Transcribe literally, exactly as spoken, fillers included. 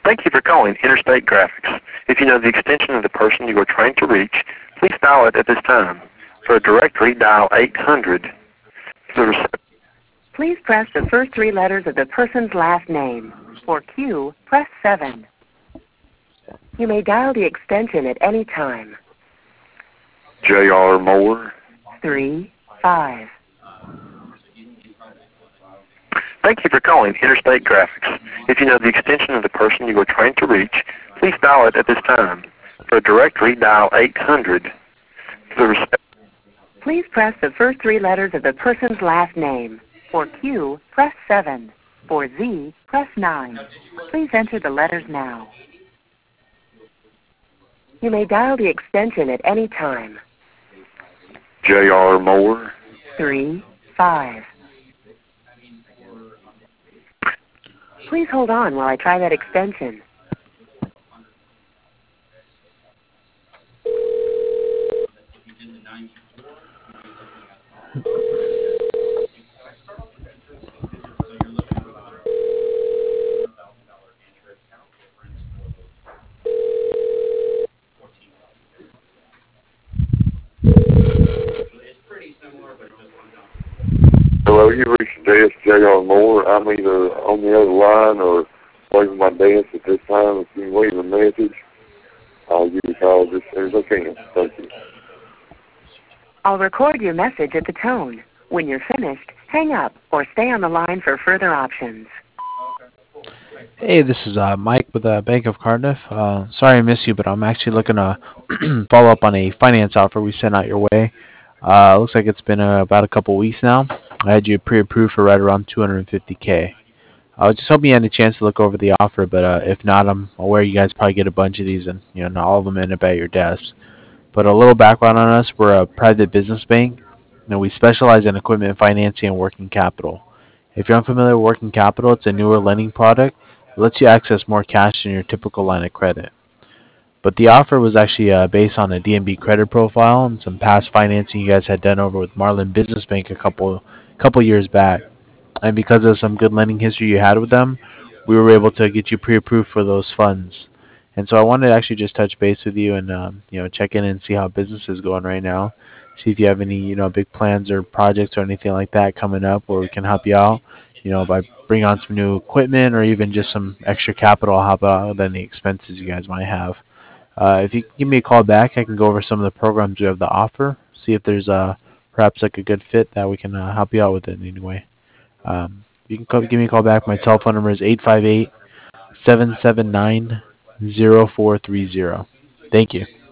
Thank you for calling Interstate Graphics. If you know the extension of the person you are trying to reach, please dial it at this time. For a directory, dial eight hundred. For the rece- Please press the first three letters of the person's last name. For Q, press seven. You may dial the extension at any time. J R. Moore. three, five. Thank you for calling Interstate Graphics. If you know the extension of the person you are trying to reach, please dial it at this time. For a directory, dial eight hundred. For the rece- Please press the first three letters of the person's last name. For Q, press seven. For Z, press nine. Please enter the letters now. You may dial the extension at any time. J R. Moore. three, five. Please hold on while I try that extension. Hello, you reached J S J R. Moore. I'm either on the other line or away from my desk at this time. If you leave a message, I'll give you a call just as soon as I can. Thank you. I'll record your message at the tone. When you're finished, hang up or stay on the line for further options. Hey, this is uh, Mike with uh, Bank of Cardiff. Uh, sorry I missed you, but I'm actually looking to follow up on a finance offer we sent out your way. Uh, looks like it's been uh, about a couple weeks now. I had you pre-approved for right around two hundred fifty K. I was just hoping you had a chance to look over the offer, but uh, if not, I'm aware you guys probably get a bunch of these, and you know not all of them end up at your desk. But a little background on us: we're a private business bank, and we specialize in equipment financing and working capital. If you're unfamiliar with working capital, it's a newer lending product that lets you access more cash than your typical line of credit. But the offer was actually uh, based on a D N B credit profile and some past financing you guys had done over with Marlin Business Bank a couple couple years back. And because of some good lending history you had with them, we were able to get you pre-approved for those funds. And so I wanted to actually just touch base with you and um, you know check in and see how business is going right now. See if you have any you know big plans or projects or anything like that coming up where we can help you out. You know by bringing on some new equipment or even just some extra capital help out with any expenses you guys might have. Uh, if you give me a call back, I can go over some of the programs we have to offer. See if there's uh, perhaps like a good fit that we can uh, help you out with it in any way. Um, you can call, give me a call back. My telephone number is eight five eight, seven seven nine, zero four three zero. Thank you.